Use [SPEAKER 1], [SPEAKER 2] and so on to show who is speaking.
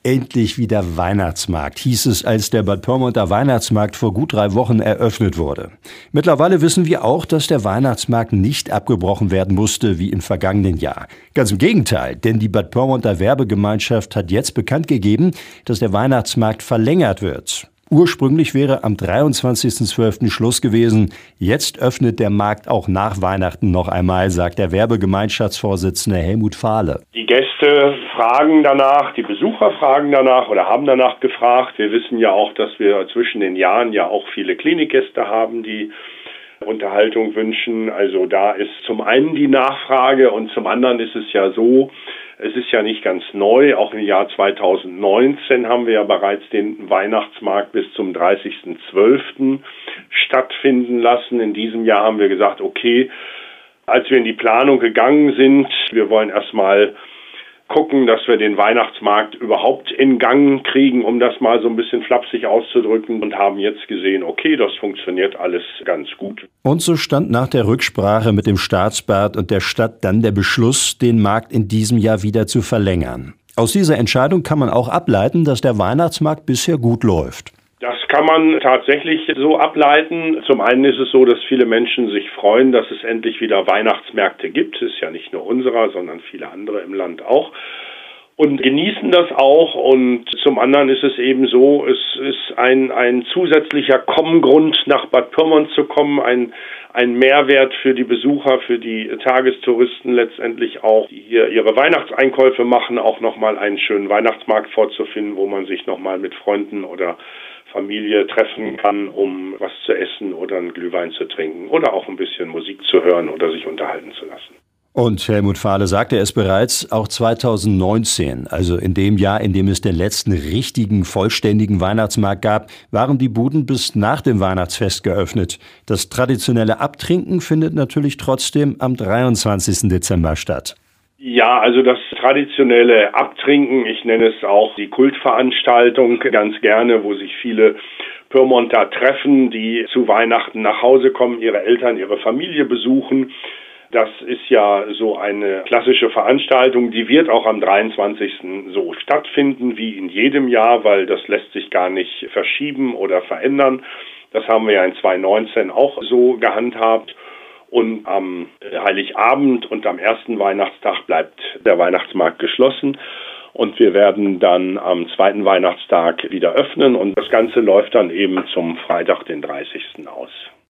[SPEAKER 1] Endlich wieder Weihnachtsmarkt, hieß es, als der Bad Pyrmonter Weihnachtsmarkt vor gut 3 Wochen eröffnet wurde. Mittlerweile wissen wir auch, dass der Weihnachtsmarkt nicht abgebrochen werden musste wie im vergangenen Jahr. Ganz im Gegenteil, denn die Bad Pyrmonter Werbegemeinschaft hat jetzt bekannt gegeben, dass der Weihnachtsmarkt verlängert wird. Ursprünglich wäre am 23.12. Schluss gewesen. Jetzt öffnet der Markt auch nach Weihnachten noch einmal, sagt der Werbegemeinschaftsvorsitzende Helmut Fahle.
[SPEAKER 2] Die Gäste fragen danach, die Besucher fragen danach oder haben danach gefragt. Wir wissen ja auch, dass wir zwischen den Jahren ja auch viele Klinikgäste haben, die Unterhaltung wünschen. Also da ist zum einen die Nachfrage und zum anderen ist es ja so, es ist ja nicht ganz neu. Auch im Jahr 2019 haben wir ja bereits den Weihnachtsmarkt bis zum 30.12. stattfinden lassen. In diesem Jahr haben wir gesagt, okay, als wir in die Planung gegangen sind, wir wollen erstmal gucken, dass wir den Weihnachtsmarkt überhaupt in Gang kriegen, um das mal so ein bisschen flapsig auszudrücken, und haben jetzt gesehen, okay, das funktioniert alles ganz gut.
[SPEAKER 1] Und so stand nach der Rücksprache mit dem Staatsbad und der Stadt dann der Beschluss, den Markt in diesem Jahr wieder zu verlängern. Aus dieser Entscheidung kann man auch ableiten, dass der Weihnachtsmarkt bisher gut läuft.
[SPEAKER 2] Das kann man tatsächlich so ableiten. Zum einen ist es so, dass viele Menschen sich freuen, dass es endlich wieder Weihnachtsmärkte gibt. Es ist ja nicht nur unserer, sondern viele andere im Land auch. Und genießen das auch. Und zum anderen ist es eben so, es ist ein zusätzlicher Kommengrund, nach Bad Pyrmont zu kommen, ein Mehrwert für die Besucher, für die Tagestouristen letztendlich auch, die hier ihre Weihnachtseinkäufe machen, auch nochmal einen schönen Weihnachtsmarkt vorzufinden, wo man sich nochmal mit Freunden oder Familie treffen kann, um was zu essen oder einen Glühwein zu trinken oder auch ein bisschen Musik zu hören oder sich unterhalten zu lassen.
[SPEAKER 1] Und Helmut Fahle sagte es bereits, auch 2019, also in dem Jahr, in dem es den letzten richtigen, vollständigen Weihnachtsmarkt gab, waren die Buden bis nach dem Weihnachtsfest geöffnet. Das traditionelle Abtrinken findet natürlich trotzdem am 23. Dezember statt.
[SPEAKER 2] Ja, also das traditionelle Abtrinken, ich nenne es auch die Kultveranstaltung ganz gerne, wo sich viele Pyrmonter treffen, die zu Weihnachten nach Hause kommen, ihre Eltern, ihre Familie besuchen. Das ist ja so eine klassische Veranstaltung, die wird auch am 23. so stattfinden wie in jedem Jahr, weil das lässt sich gar nicht verschieben oder verändern. Das haben wir ja in 2019 auch so gehandhabt. Und am Heiligabend und am ersten Weihnachtstag bleibt der Weihnachtsmarkt geschlossen. Und wir werden dann am zweiten Weihnachtstag wieder öffnen. Und das Ganze läuft dann eben zum Freitag, den 30. aus.